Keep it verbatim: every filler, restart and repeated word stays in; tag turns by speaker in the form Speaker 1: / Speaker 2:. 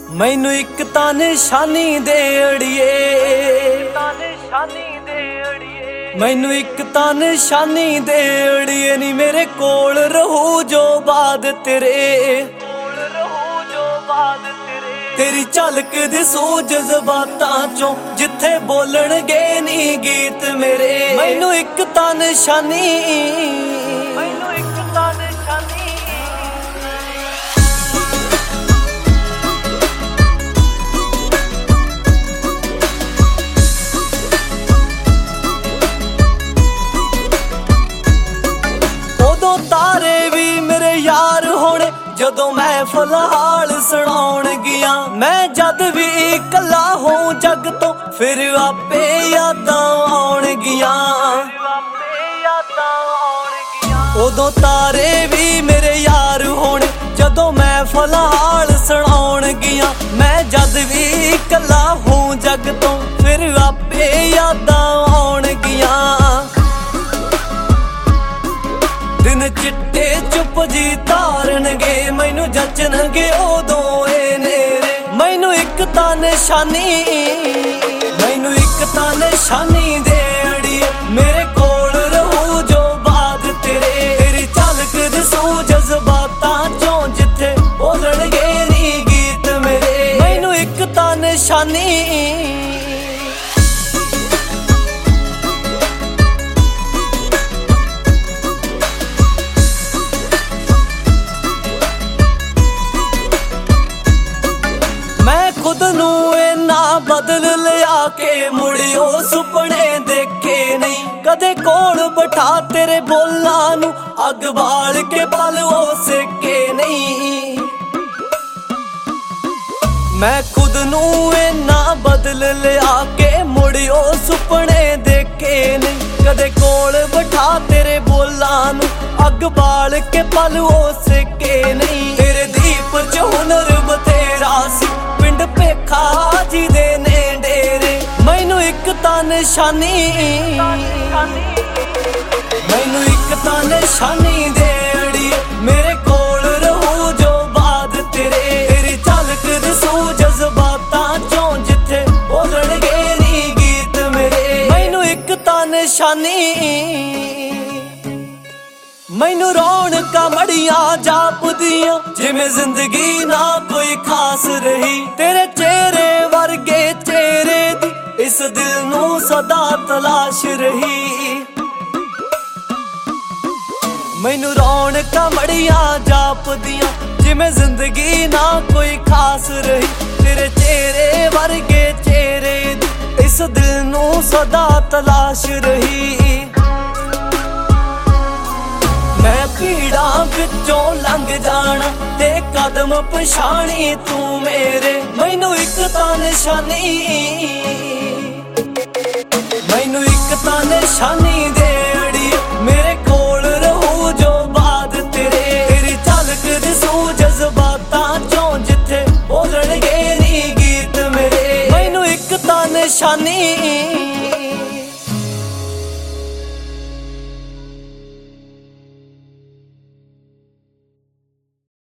Speaker 1: मैनू एक तां निशानी दे अड़िए, मैनू एक तां निशानी दे अड़िए नी मेरे कोल रहू जो बाद तेरे, तेरी झलक दिसू जज्बातां चों जिथे बोलणगे नी गीत मेरे। मैनू एक तां निशानी, मैनू एक तां निशानी। उदों तारे भी मेरे यार होने जदों मैं फिलहाल सुनाउण गया, मैं जद भी इकला हों जग तो फिर आपे यादां आउण गियां। उदों तारे भी मेरे यार होने जदों मैं फिलहाल सुनाउण गया, मैं जद भी इकला हों जग तो फिर आपे यादां आउण गियां। दिन चिट्टे चुप जी तारनगे मैनू जचनगे उदों ए नेरे। मैनू एक तां निशानी, मैनू एक तां निशानी दे अड़िए मेरे कोल रहू जो बाद तेरे, तेरी झलक दिसू जज्बातां चों जिथे बोलणगे नी गीत मेरे। मैनू एक तां निशानी, खुद नू इन्ना बदल लिया के मुड़ियो सुपने देखे नहीं, कदे कोल बैठा तेरे बोलां नू अग बाल के पल वो सेके नहीं। मैं खुद नू इन्ना बदल लिया के मुड़ियो सुपने देखे नहीं, कदे कोल बैठा तेरे बोलां नू अग बाल के पल वो सेके नहीं। तेरे दीप च हुनर बतेरा सी पिंड पेखा जी दे ने डेरे। मैनू एक तां निशानी, मैनू एक तां निशानी दे अड़िए मेरे कोल रहू जो बाद तेरे, तेरी झलक दिसू जज्बातां चों जिथे बोलणगे नी गीत मेरे। मैनू एक तां निशानी, मैनू रौनकां मड़ियां जापदियां जिवें जिंदगी ना कोई खास रही, तेरे चेहरे वर्गे चेहरे दी इस दिल नू सदा तलाश रही। मैनू रौनकां मड़ियां जापदियां जिवें जिंदगी ना कोई खास रही, तेरे चेहरे वर्गे चेहरे दी इस दिल नू सदा तलाश रही। मैं भीड़ा विचों लंघ जाना ते कदम पछाणी तू मेरे। मैनू एक तां निशानी, मैनू एक तां निशानी दे अड़िए मेरे कोल रहू जो बाद तेरे, तेरी झलक दिसू जज्बातां चों जिथे बोलणगे नी गीत मेरे। मैनू एक तां निशानी।